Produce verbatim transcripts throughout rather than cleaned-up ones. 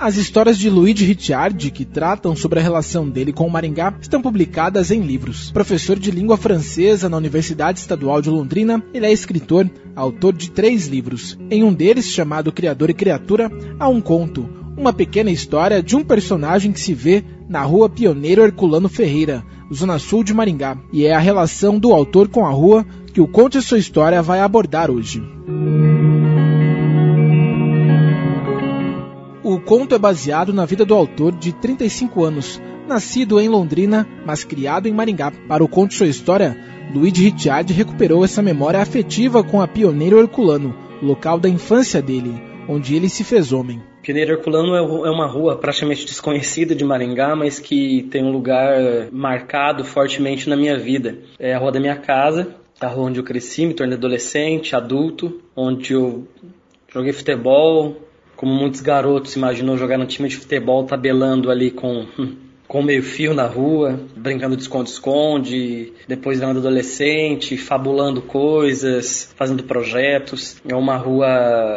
As histórias de Luigi Ricciardi, que tratam sobre a relação dele com o Maringá, estão publicadas em livros. Professor de língua francesa na Universidade Estadual de Londrina, ele é escritor, autor de três livros. Em um deles, chamado Criador e Criatura, há um conto, uma pequena história de um personagem que se vê na rua Pioneiro Herculano Ferreira, zona sul de Maringá, e é a relação do autor com a rua que o Conte a Sua História vai abordar hoje. O conto é baseado na vida do autor de trinta e cinco anos, nascido em Londrina, mas criado em Maringá. Para o Conte Sua História, Luigi Ricciardi recuperou essa memória afetiva com a Pioneiro Herculano, local da infância dele, onde ele se fez homem. Pioneiro Herculano é uma rua praticamente desconhecida de Maringá, mas que tem um lugar marcado fortemente na minha vida. É a rua da minha casa, a rua onde eu cresci, me tornei adolescente, adulto, onde eu joguei futebol. Como muitos garotos imaginou jogar no time de futebol, tabelando ali com, com meio fio na rua, brincando de esconde-esconde, depois virando adolescente, fabulando coisas, fazendo projetos. É uma rua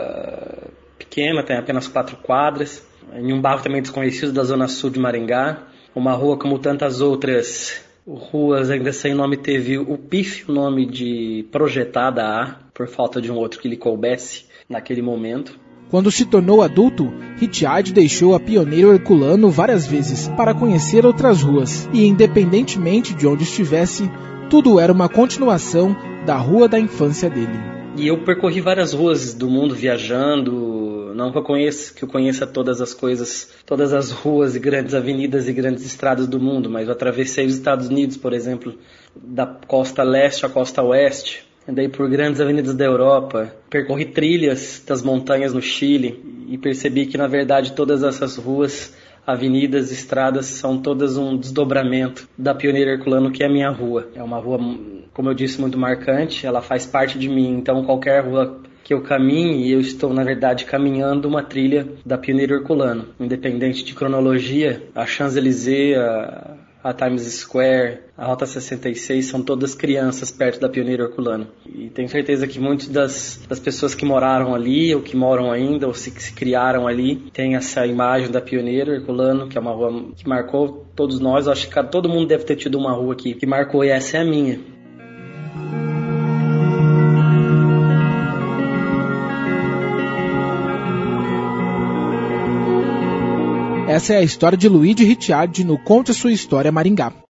pequena, tem apenas quatro quadras, em um bairro também desconhecido da zona sul de Maringá. Uma rua como tantas outras ruas ainda sem nome teve o pífio nome de Projetada A, por falta de um outro que lhe coubesse naquele momento. Quando se tornou adulto, Ricciardi deixou a Pioneiro Herculano várias vezes para conhecer outras ruas, e independentemente de onde estivesse, tudo era uma continuação da rua da infância dele. E eu percorri várias ruas do mundo viajando, não que eu conheça, que eu conheça todas as coisas, todas as ruas e grandes avenidas e grandes estradas do mundo, mas eu atravessei os Estados Unidos, por exemplo, da costa leste à costa oeste. Andei por grandes avenidas da Europa, percorri trilhas das montanhas no Chile e percebi que, na verdade, todas essas ruas, avenidas, estradas são todas um desdobramento da Pioneiro Herculano, que é a minha rua. É uma rua, como eu disse, muito marcante, ela faz parte de mim, então qualquer rua que eu caminhe, eu estou, na verdade, caminhando uma trilha da Pioneiro Herculano. Independente de cronologia, a Champs-Élysées, a... a Times Square, a Rota sessenta e seis, são todas crianças perto da Pioneiro Herculano. E tenho certeza que muitas das, das pessoas que moraram ali, ou que moram ainda, ou se, que se criaram ali, têm essa imagem da Pioneiro Herculano, que é uma rua que marcou todos nós. Eu acho que todo mundo deve ter tido uma rua aqui que marcou, e essa é a minha. Essa é a história de Luigi Ricciardi no Conte a Sua História Maringá.